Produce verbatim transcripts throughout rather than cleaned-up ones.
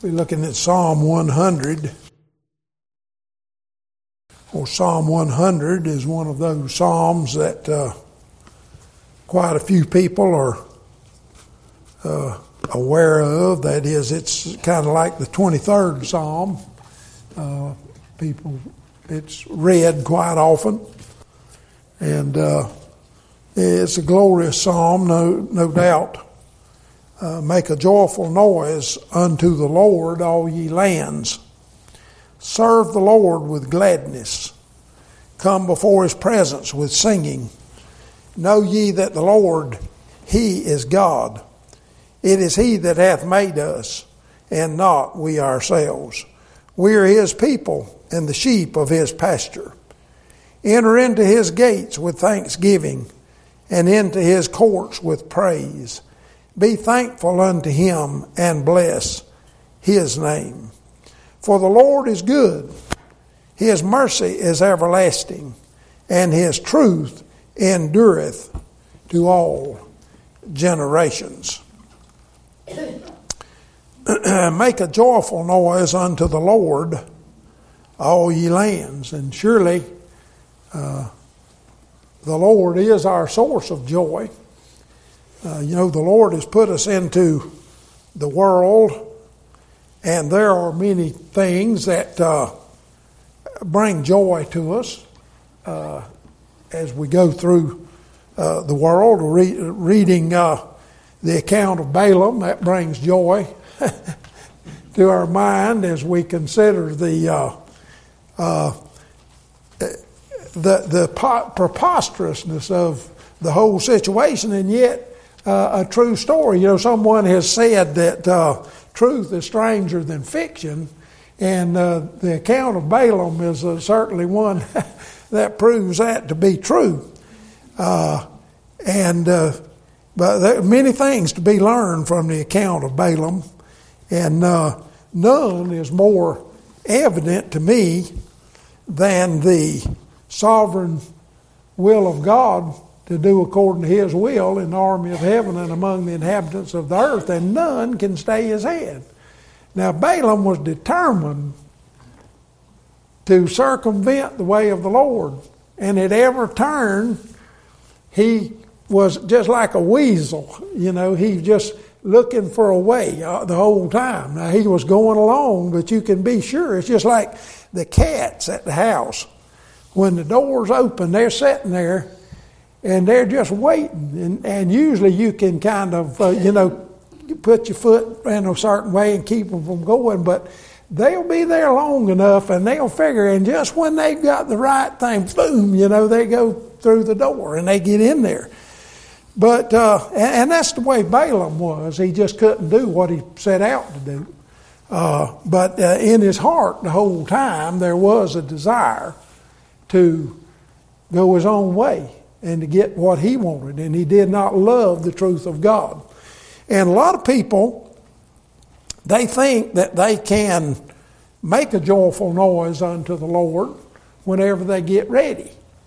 We're looking at Psalm one hundred. Well, Psalm one hundred is one of those psalms that uh, quite a few people are uh, aware of. That is, it's kind of like the twenty-third Psalm. Uh, people, it's read quite often, and uh, it's a glorious psalm, no, no doubt. Uh, make a joyful noise unto the Lord, all ye lands. Serve the Lord with gladness. Come before his presence with singing. Know ye that the Lord, he is God. It is he that hath made us, and not we ourselves. We are his people, and the sheep of his pasture. Enter into his gates with thanksgiving, and into his courts with praise. Be thankful unto him, and bless his name. For the Lord is good, his mercy is everlasting, and his truth endureth to all generations. Make a joyful noise unto the Lord, all ye lands. And surely uh, the Lord is our source of joy. Uh, you know, the Lord has put us into the world, and there are many things that uh, bring joy to us uh, as we go through uh, the world. Re- reading uh, the account of Balaam, that brings joy to our mind as we consider the uh, uh, the the po- preposterousness of the whole situation, and yet uh, a true story. You know, someone has said that uh, truth is stranger than fiction, and uh, the account of Balaam is uh, certainly one that proves that to be true. Uh, and uh, but there are many things to be learned from the account of Balaam, and uh, none is more evident to me than the sovereign will of God to do according to his will in the army of heaven and among the inhabitants of the earth, and none can stay his head. Now, Balaam was determined to circumvent the way of the Lord, and at every turn, he was just like a weasel. You know, he just looking for a way uh, the whole time. Now, he was going along, but you can be sure it's just like the cats at the house. When the door's open, they're sitting there, and they're just waiting. And, and usually you can kind of, uh, you know, put your foot in a certain way and keep them from going. But they'll be there long enough, and they'll figure, and just when they've got the right thing, boom, you know, they go through the door and they get in there. But, uh, and, and that's the way Balaam was. He just couldn't do what he set out to do. Uh, but uh, in his heart the whole time, there was a desire to go his own way and to get what he wanted. And he did not love the truth of God. And a lot of people, they think that they can make a joyful noise unto the Lord whenever they get ready.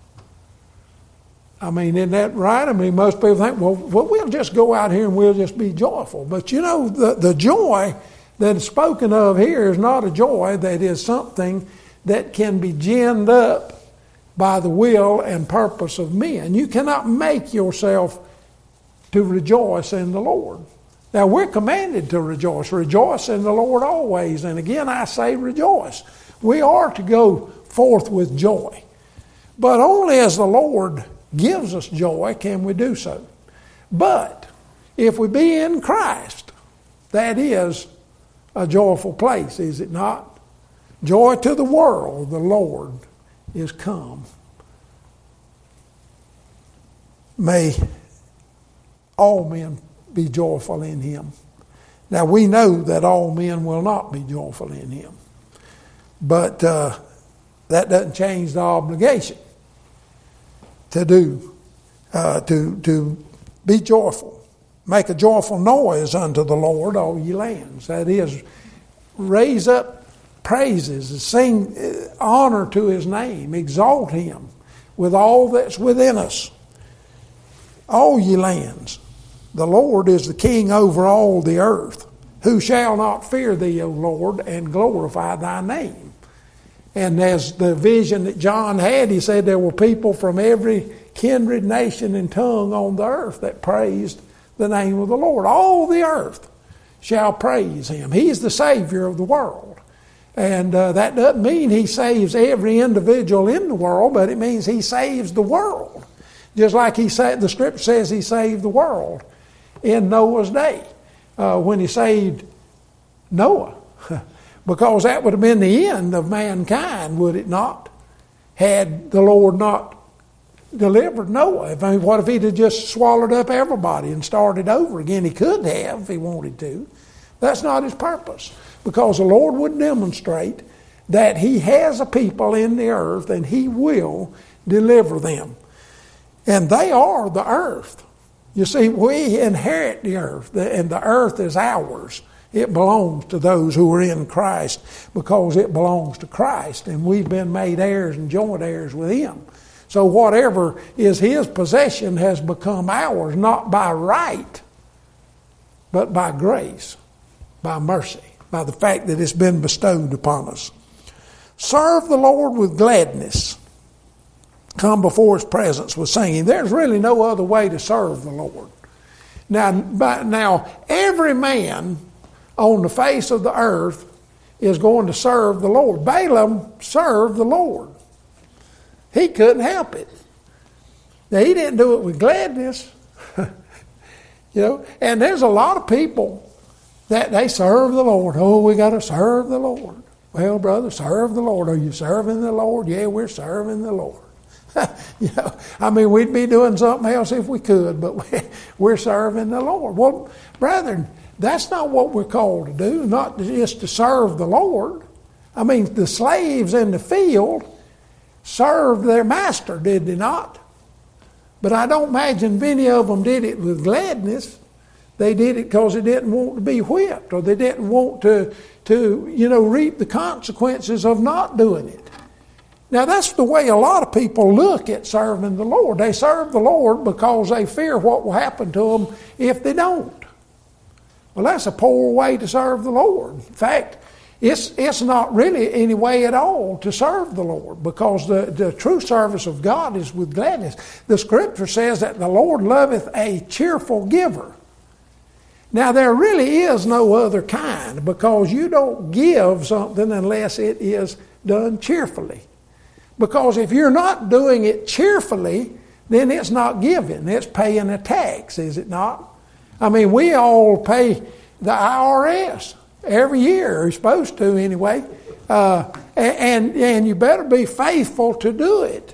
I mean, isn't that right? I mean, most people think, well, well we'll just go out here and we'll just be joyful. But you know, the, the joy that is spoken of here is not a joy that is something that can be ginned up by the will and purpose of men. You cannot make yourself to rejoice in the Lord. Now, we're commanded to rejoice. Rejoice in the Lord always. And again, I say rejoice. We are to go forth with joy. But only as the Lord gives us joy can we do so. But if we be in Christ, that is a joyful place, is it not? Joy to the world, the Lord is come. May all men be joyful in him. Now, we know that all men will not be joyful in him. But uh, that doesn't change the obligation to do, uh, to, to be joyful. Make a joyful noise unto the Lord, all ye lands. That is, raise up praises, sing honor to his name, exalt him with all that's within us. All ye lands. The Lord is the king over all the earth. who shall not fear thee, O Lord, and glorify thy name. And as the vision that John had, he said there were people from every kindred, nation, and tongue on the earth that praised the name of the Lord. All the earth shall praise him. He's the Savior of the world. And uh, that doesn't mean he saves every individual in the world, but it means he saves the world. Just like he said, the Scripture says he saved the world in Noah's day uh, when he saved Noah. Because that would have been the end of mankind, would it not? Had the Lord not delivered Noah. I mean, what if he'd have just swallowed up everybody and started over again? He could have if he wanted to. That's not his purpose. Because the Lord would demonstrate that he has a people in the earth and he will deliver them. And they are the earth. You see, we inherit the earth, and the earth is ours. It belongs to those who are in Christ because it belongs to Christ, and we've been made heirs and joint heirs with him. So whatever is his possession has become ours, not by right, but by grace, by mercy, by the fact that it's been bestowed upon us. Serve the Lord with gladness. Come before his presence with singing. There's really no other way to serve the Lord. Now, by, now every man on the face of the earth is going to serve the Lord. Balaam served the Lord. He couldn't help it. Now, he didn't do it with gladness. you know, and there's a lot of people that they serve the Lord. Oh, we got to serve the Lord. Well, brother, serve the Lord. Are you serving the Lord? Yeah, we're serving the Lord. you know, I mean, we'd be doing something else if we could, but we're serving the Lord. Well, brethren, that's not what we're called to do, not just to serve the Lord. I mean, the slaves in the field served their master, did they not? But I don't imagine many of them did it with gladness. They did it because they didn't want to be whipped, or they didn't want to, to, you know, reap the consequences of not doing it. Now, that's the way a lot of people look at serving the Lord. They serve the Lord because they fear what will happen to them if they don't. Well, that's a poor way to serve the Lord. In fact, it's it's not really any way at all to serve the Lord, because the, the true service of God is with gladness. The Scripture says that the Lord loveth a cheerful giver. Now, there really is no other kind, because you don't give something unless it is done cheerfully. Because if you're not doing it cheerfully, then it's not giving. It's paying a tax, is it not? I mean, we all pay the I R S every year. You're supposed to anyway. Uh, and, and you better be faithful to do it.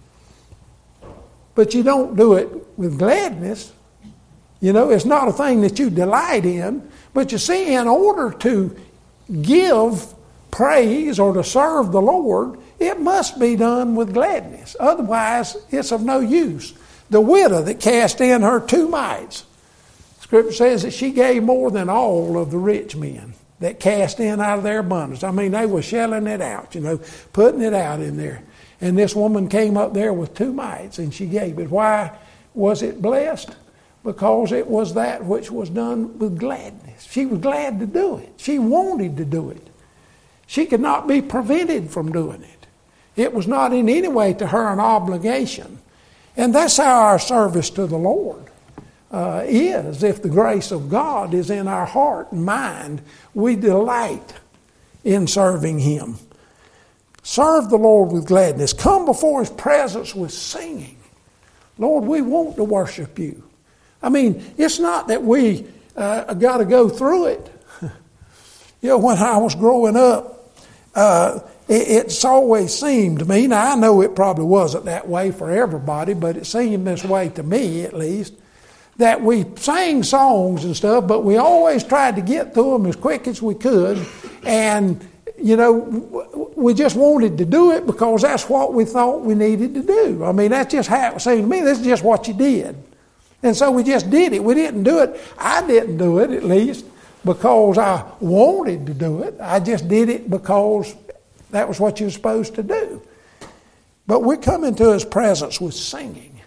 But you don't do it with gladness. You know, it's not a thing that you delight in. But you see, in order to give praise or to serve the Lord, it must be done with gladness. Otherwise, it's of no use. The widow that cast in her two mites, Scripture says that she gave more than all of the rich men that cast in out of their abundance. I mean, they were shelling it out, you know, putting it out in there. And this woman came up there with two mites and she gave it. Why was it blessed? Because it was that which was done with gladness. She was glad to do it. She wanted to do it. She could not be prevented from doing it. It was not in any way to her an obligation. And that's how our service to the Lord uh, is. If the grace of God is in our heart and mind, we delight in serving him. Serve the Lord with gladness. Come before his presence with singing. Lord, we want to worship you. I mean, it's not that we uh, got to go through it. You know, when I was growing up, uh, it, it's always seemed to me, now I know it probably wasn't that way for everybody, but it seemed this way to me at least, that we sang songs and stuff, but we always tried to get through them as quick as we could, and, you know, we just wanted to do it because that's what we thought we needed to do. I mean, that's just how it seemed to me. This is just what you did. And so we just did it. We didn't do it. I didn't do it, at least, because I wanted to do it. I just did it because that was what you were supposed to do. But we're coming to his presence with singing.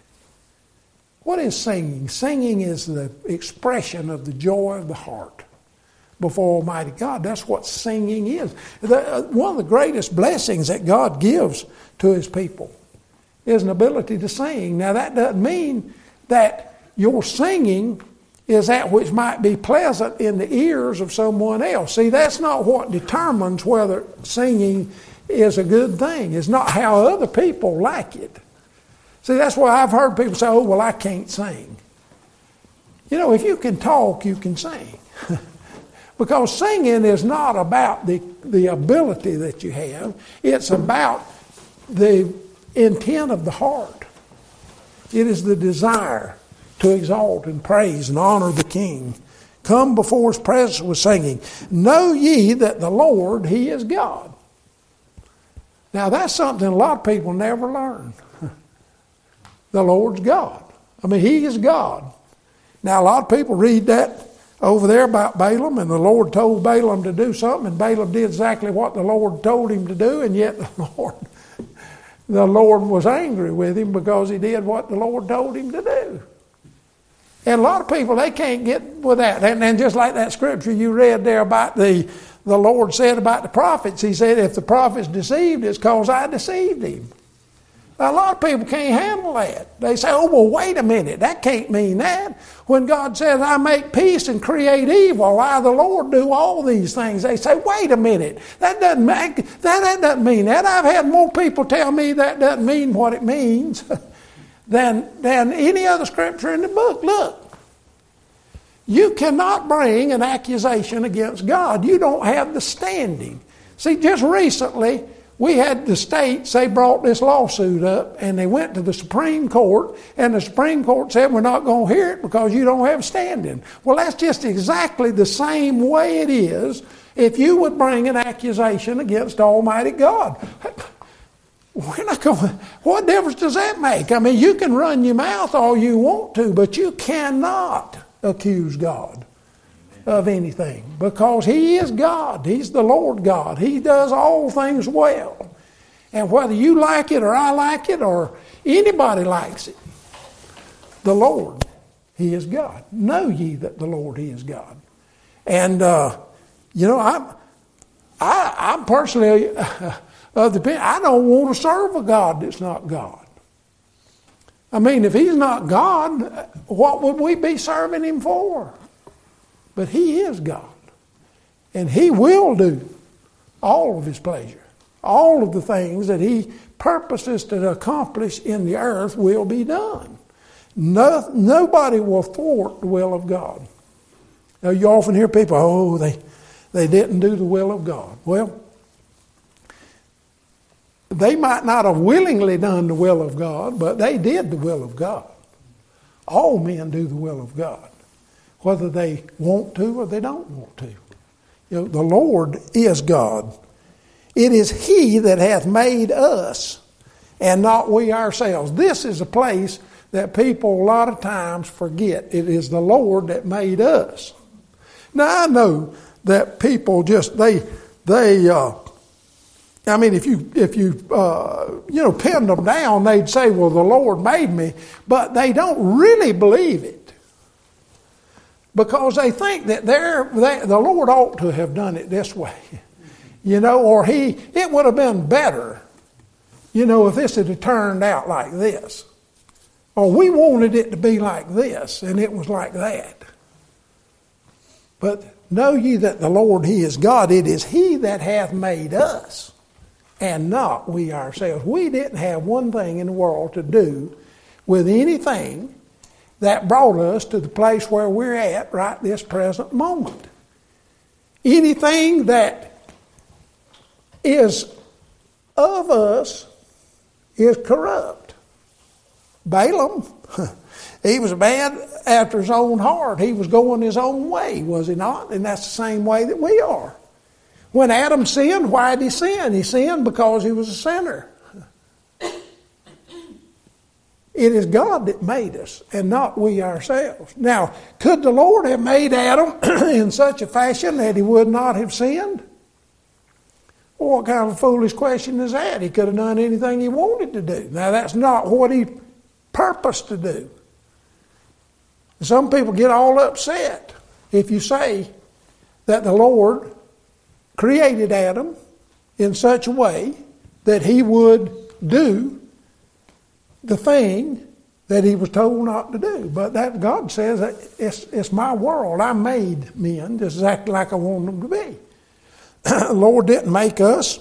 What is singing? Singing is the expression of the joy of the heart. before Almighty God. That's what singing is. The, one of the greatest blessings that God gives to His people is an ability to sing. Now that doesn't mean that your singing is that which might be pleasant in the ears of someone else. See, that's not what determines whether singing is a good thing. It's not how other people like it. See, that's why I've heard people say, oh, well, I can't sing. You know, if you can talk, you can sing. Because singing is not about the, the ability that you have. It's about the intent of the heart. It is the desire to exalt and praise and honor the King. Come before His presence with singing. Know ye that the Lord, He is God. Now that's something a lot of people never learn. The Lord's God. I mean, He is God. Now a lot of people read that over there about Balaam, and the Lord told Balaam to do something, and Balaam did exactly what the Lord told him to do, and yet the Lord, the Lord was angry with him because he did what the Lord told him to do. And a lot of people, they can't get with that. And, and just like that scripture you read there about the, the Lord said about the prophets, He said, if the prophet's deceived, it's because I deceived him. Now, a lot of people can't handle that. They say, oh, well, wait a minute. That can't mean that. When God says, I make peace and create evil, I, the Lord, do all these things. They say, wait a minute. That doesn't, make, that, that doesn't mean that. I've had more people tell me that doesn't mean what it means than, than any other scripture in the book. Look, you cannot bring an accusation against God. You don't have the standing. See, just recently, we had the states, they brought this lawsuit up, and they went to the Supreme Court, and the Supreme Court said, we're not going to hear it because you don't have standing. Well, that's just exactly the same way it is if you would bring an accusation against Almighty God. We're not going, what difference does that make? I mean, you can run your mouth all you want to, but you cannot accuse God of anything, because He is God. He's the Lord God. He does all things well. And whether you like it or I like it or anybody likes it, the Lord, He is God. Know ye that the Lord, He is God. And, uh, you know, I'm, I, I'm personally uh, of the opinion, I don't want to serve a God that's not God. I mean, if He's not God, what would we be serving Him for? But He is God. And He will do all of His pleasure. All of the things that He purposes to accomplish in the earth will be done. No, nobody will thwart the will of God. Now, you often hear people, oh, they, they didn't do the will of God. Well, they might not have willingly done the will of God, but they did the will of God. All men do the will of God, whether they want to or they don't want to. You know, the Lord is God. It is He that hath made us, and not we ourselves. This is a place that people a lot of times forget. It is the Lord that made us. Now, I know that people just, they, they, uh, I mean, if you, if you, uh, you know, pinned them down, they'd say, well, the Lord made me. But they don't really believe it. Because they think that they're, they, the Lord ought to have done it this way. You know, or He, it would have been better, you know, if this had turned out like this. Or we wanted it to be like this, and it was like that. But know ye that the Lord, He is God. It is He that hath made us, and not we ourselves. We didn't have one thing in the world to do with anything that brought us to the place where we're at right this present moment. Anything that is of us is corrupt. Balaam, he was bad after his own heart. He was going his own way, was he not? And that's the same way that we are. When Adam sinned, why did he sin? He sinned because he was a sinner. It is God that made us, and not we ourselves. Now, could the Lord have made Adam in such a fashion that he would not have sinned? Well, what kind of a foolish question is that? He could have done anything he wanted to do. Now, that's not what He purposed to do. Some people get all upset if you say that the Lord created Adam in such a way that he would do the thing that he was told not to do. But that God says, it's, it's my world. I made men just exactly like I want them to be. The Lord didn't make us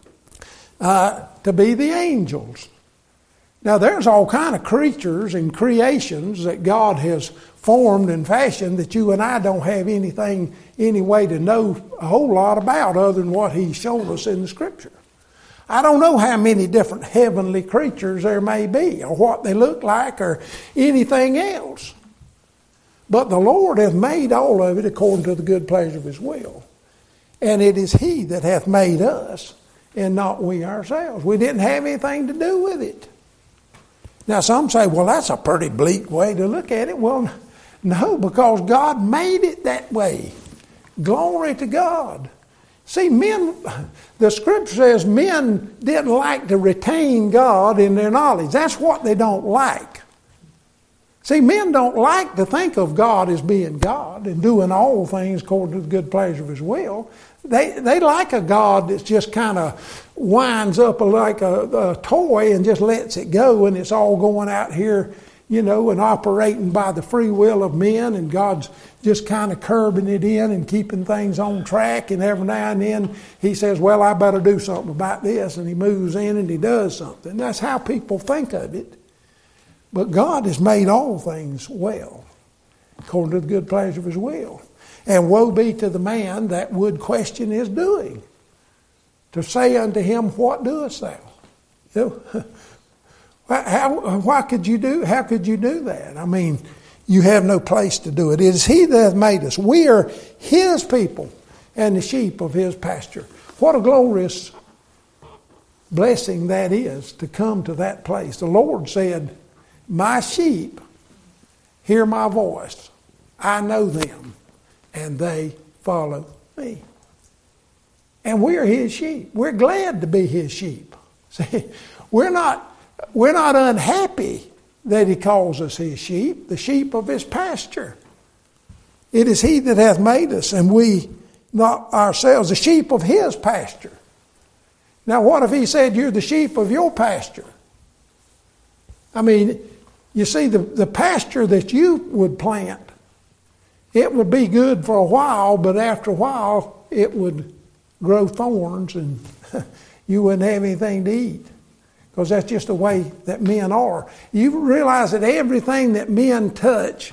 uh, to be the angels. Now, there's all kind of creatures and creations that God has formed and fashioned that you and I don't have anything, any way to know a whole lot about other than what He showed us in the Scripture. I don't know how many different heavenly creatures there may be or what they look like or anything else. But the Lord hath made all of it according to the good pleasure of His will. And it is He that hath made us and not we ourselves. We didn't have anything to do with it. Now some say, well, that's a pretty bleak way to look at it. Well, no, because God made it that way. Glory to God. See, men, the Scripture says men didn't like to retain God in their knowledge. That's what they don't like. See, men don't like to think of God as being God and doing all things according to the good pleasure of His will. They they like a God that just kind of winds up like a, a toy and just lets it go, and it's all going out here, you know, and operating by the free will of men, and God's just kind of curbing it in and keeping things on track, and every now and then He says, well, I better do something about this, and He moves in and He does something. That's how people think of it. But God has made all things well, according to the good pleasure of His will. And woe be to the man that would question His doing, to say unto him, what doest thou? You know, how, why could you do, how could you do that? I mean, you have no place to do it. It is He that hath made us. We are His people and the sheep of His pasture. What a glorious blessing that is to come to that place. The Lord said, my sheep hear my voice. I know them, and they follow me. And we're His sheep. We're glad to be His sheep. See, we're not, we're not unhappy that He calls us His sheep, the sheep of His pasture. It is He that hath made us, and we not ourselves, the sheep of His pasture. Now, what if He said you're the sheep of your pasture? I mean, you see, the, the pasture that you would plant, it would be good for a while, but after a while, it would grow thorns and you wouldn't have anything to eat. Because that's just the way that men are. You realize that everything that men touch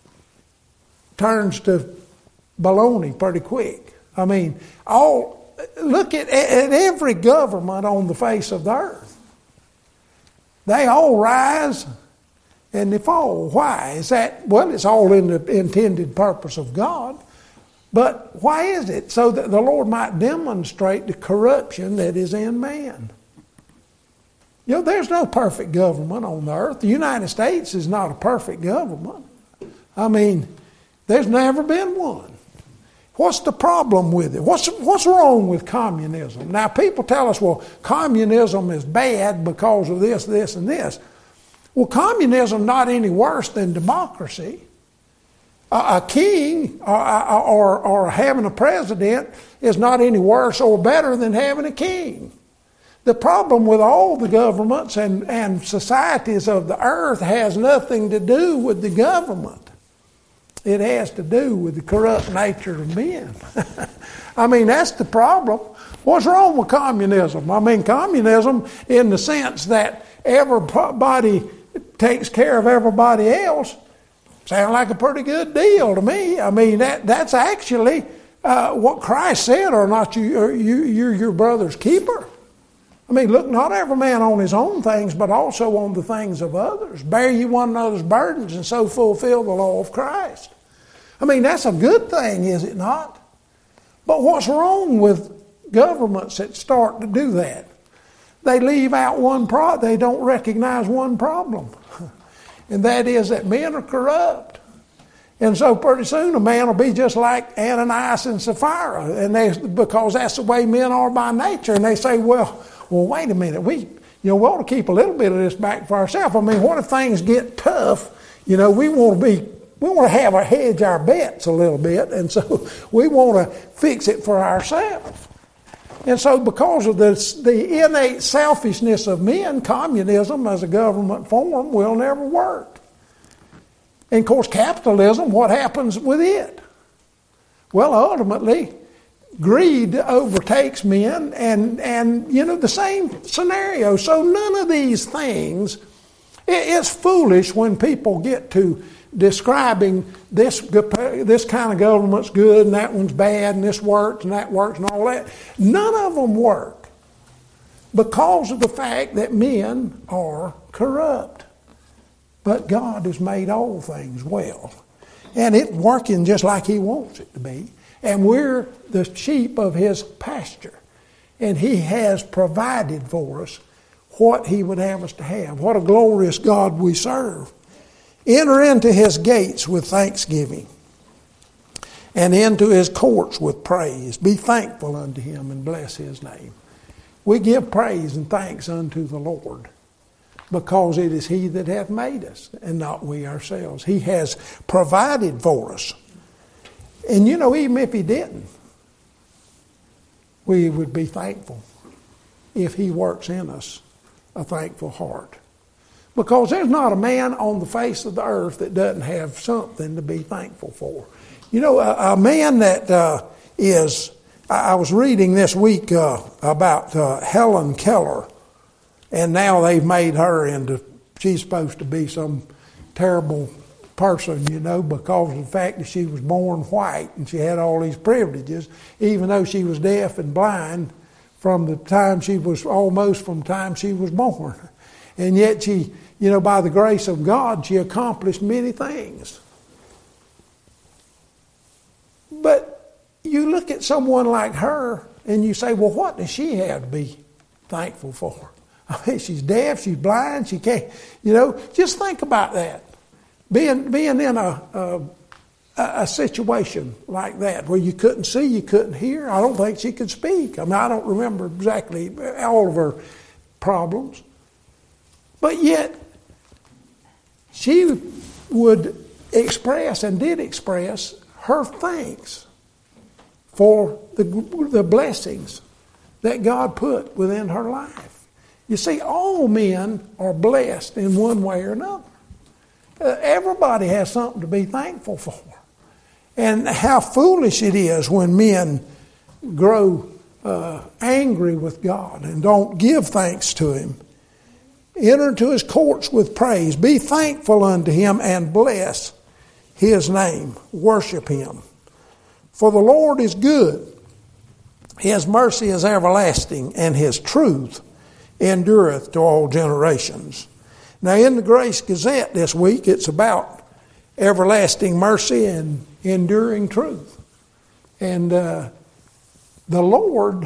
turns to baloney pretty quick. I mean, all look at, at every government on the face of the earth. They all rise and they fall. Why? Is that, well, it's all in the intended purpose of God. But why is it? So that the Lord might demonstrate the corruption that is in man. You know, there's no perfect government on the earth. The United States is not a perfect government. I mean, there's never been one. What's the problem with it? What's, what's wrong with communism? Now, people tell us, well, communism is bad because of this, this, and this. Well, communism not any worse than democracy. A, a king or, or, or having a president is not any worse or better than having a king. The problem with all the governments and, and societies of the earth has nothing to do with the government. It has to do with the corrupt nature of men. I mean, that's the problem. What's wrong with communism? I mean, communism in the sense that everybody takes care of everybody else sounds like a pretty good deal to me. I mean, that that's actually uh, what Christ said, or not you, or you, you're your brother's keeper. I mean, look, not every man on his own things, but also on the things of others. Bear ye one another's burdens and so fulfill the law of Christ. I mean, that's a good thing, is it not? But what's wrong with governments that start to do that? They leave out one problem. They don't recognize one problem. And that is that men are corrupt. And so pretty soon a man will be just like Ananias and Sapphira. And they, because that's the way men are by nature. And they say, well, well, wait a minute. We, you know, we ought to keep a little bit of this back for ourselves. I mean, what if things get tough? You know, we want to be we want to have our hedge our bets a little bit, and so we want to fix it for ourselves. And so because of this, the innate selfishness of men, communism as a government form will never work. And of course, capitalism, what happens with it? Well, ultimately, greed overtakes men, and, and you know, the same scenario. So none of these things, it, it's foolish when people get to describing this this kind of government's good and that one's bad and this works and that works and all that. None of them work because of the fact that men are corrupt. But God has made all things well. And it's working just like He wants it to be. And we're the sheep of His pasture. And He has provided for us what He would have us to have. What a glorious God we serve. Enter into His gates with thanksgiving and into His courts with praise. Be thankful unto Him and bless His name. We give praise and thanks unto the Lord because it is He that hath made us and not we ourselves. He has provided for us. And you know, even if He didn't, we would be thankful if He works in us a thankful heart. Because there's not a man on the face of the earth that doesn't have something to be thankful for. You know, a, a man that uh, is, I was reading this week uh, about uh, Helen Keller, and now they've made her into, she's supposed to be some terrible person, you know, because of the fact that she was born white and she had all these privileges, even though she was deaf and blind from the time she was, almost from the time she was born. And yet she, you know, by the grace of God, she accomplished many things. But you look at someone like her and you say, well, what does she have to be thankful for? I mean, she's deaf, she's blind, she can't, you know, just think about that. Being, being in a, a, a situation like that where you couldn't see, you couldn't hear. I don't think she could speak. I mean, I don't remember exactly all of her problems. But yet, she would express and did express her thanks for the, the blessings that God put within her life. You see, all men are blessed in one way or another. Uh, everybody has something to be thankful for. And how foolish it is when men grow uh, angry with God and don't give thanks to Him. Enter into His courts with praise. Be thankful unto Him and bless His name. Worship Him. For the Lord is good. His mercy is everlasting, and His truth endureth to all generations. Now in the Grace Gazette this week, it's about everlasting mercy and enduring truth. And uh, the Lord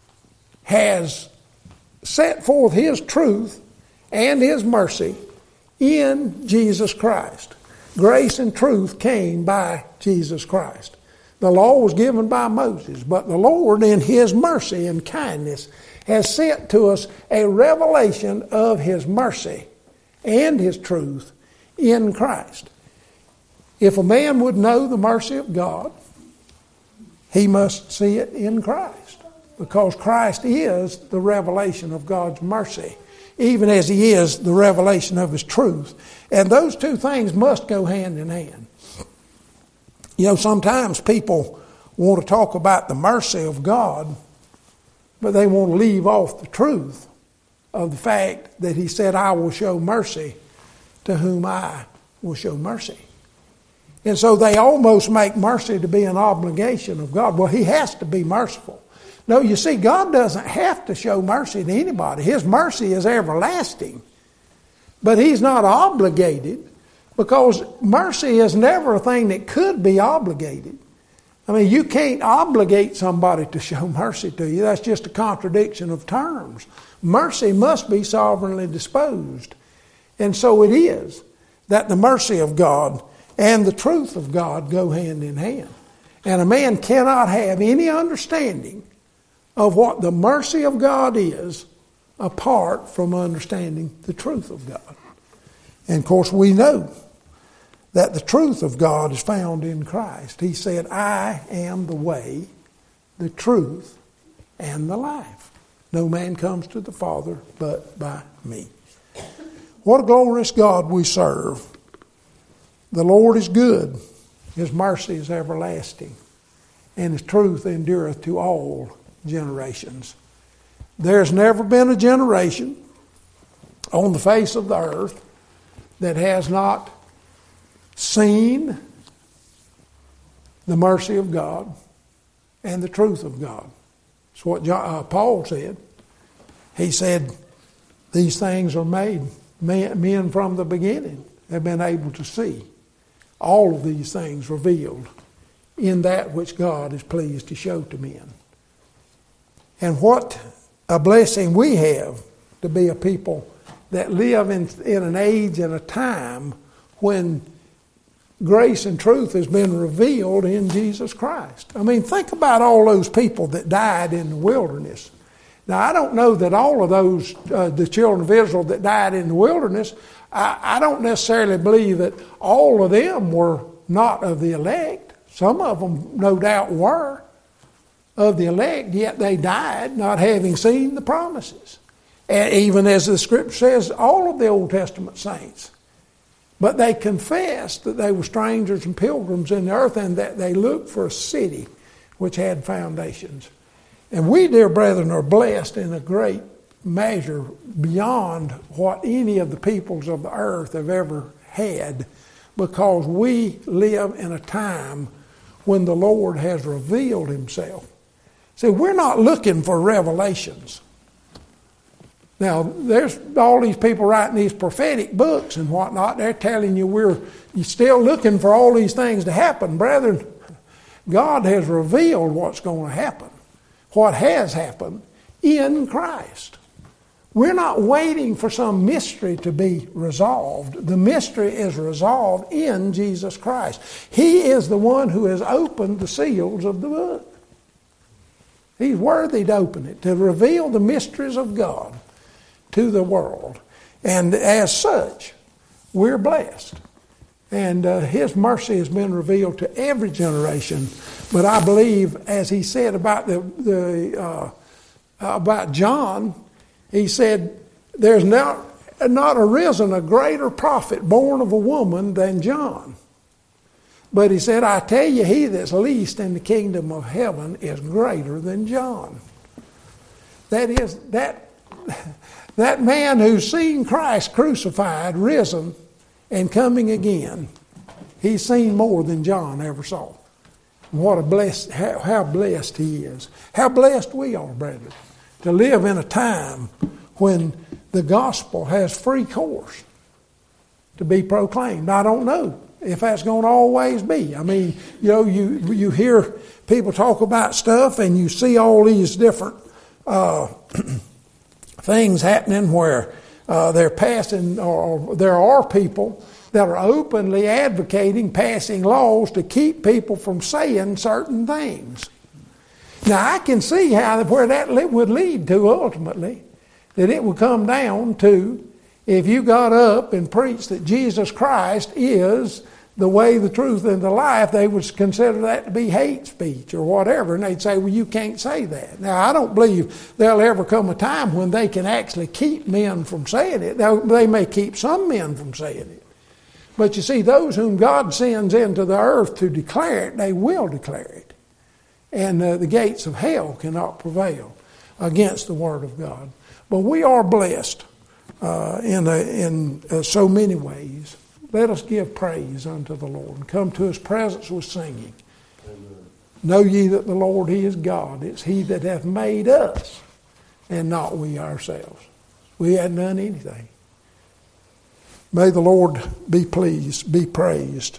has set forth His truth and His mercy in Jesus Christ. Grace and truth came by Jesus Christ. The law was given by Moses, but the Lord in His mercy and kindness has sent to us a revelation of His mercy and His truth in Christ. If a man would know the mercy of God, he must see it in Christ, because Christ is the revelation of God's mercy, even as He is the revelation of His truth. And those two things must go hand in hand. You know, sometimes people want to talk about the mercy of God, but they want to leave off the truth of the fact that He said, I will show mercy to whom I will show mercy. And so they almost make mercy to be an obligation of God. Well, He has to be merciful. No, you see, God doesn't have to show mercy to anybody. His mercy is everlasting. But He's not obligated, because mercy is never a thing that could be obligated. I mean, you can't obligate somebody to show mercy to you. That's just a contradiction of terms. Mercy must be sovereignly disposed. And so it is that the mercy of God and the truth of God go hand in hand. And a man cannot have any understanding of what the mercy of God is apart from understanding the truth of God. And of course we know that the truth of God is found in Christ. He said, I am the way, the truth, and the life. No man comes to the Father but by me. What a glorious God we serve. The Lord is good. His mercy is everlasting, and His truth endureth to all generations. There's never been a generation on the face of the earth that has not seen the mercy of God and the truth of God. That's what John, uh, Paul said. He said, these things are made. Men, men from the beginning have been able to see all of these things revealed in that which God is pleased to show to men. And what a blessing we have to be a people that live in, in an age and a time when grace and truth has been revealed in Jesus Christ. I mean, think about all those people that died in the wilderness. Now, I don't know that all of those, uh, the children of Israel that died in the wilderness, I, I don't necessarily believe that all of them were not of the elect. Some of them, no doubt, were of the elect, yet they died not having seen the promises. And even as the Scripture says, all of the Old Testament saints. But they confessed that they were strangers and pilgrims in the earth and that they looked for a city which had foundations. And we, dear brethren, are blessed in a great measure beyond what any of the peoples of the earth have ever had, because we live in a time when the Lord has revealed Himself. See, we're not looking for revelations. Now, there's all these people writing these prophetic books and whatnot. They're telling you we're you're still looking for all these things to happen. Brethren, God has revealed what's going to happen, what has happened in Christ. We're not waiting for some mystery to be resolved. The mystery is resolved in Jesus Christ. He is the one who has opened the seals of the book. He's worthy to open it, to reveal the mysteries of God to the world. And as such, we're blessed. And uh, His mercy has been revealed to every generation. But I believe, as He said about the, the uh, about John, He said, there's not, not arisen a greater prophet born of a woman than John. But He said, I tell you, he that's least in the kingdom of heaven is greater than John. That is, that, that man who's seen Christ crucified, risen, and coming again, he's seen more than John ever saw. What a blessed, how, how blessed he is. How blessed we are, brethren, to live in a time when the gospel has free course to be proclaimed. I don't know if that's going to always be. I mean, you know, you you hear people talk about stuff and you see all these different uh, things happening where uh, they're passing, or there are people that are openly advocating passing laws to keep people from saying certain things. Now, I can see how where that would lead to ultimately, that it would come down to, if you got up and preached that Jesus Christ is the way, the truth, and the life, they would consider that to be hate speech or whatever, and they'd say, well, you can't say that. Now, I don't believe there'll ever come a time when they can actually keep men from saying it. They may keep some men from saying it. But you see, those whom God sends into the earth to declare it, they will declare it. And uh, the gates of hell cannot prevail against the Word of God. But we are blessed uh, in, a, in uh, so many ways. Let us give praise unto the Lord and come to His presence with singing. Amen. Know ye that the Lord, He is God. It's He that hath made us and not we ourselves. We hadn't done anything. May the Lord be pleased, be praised.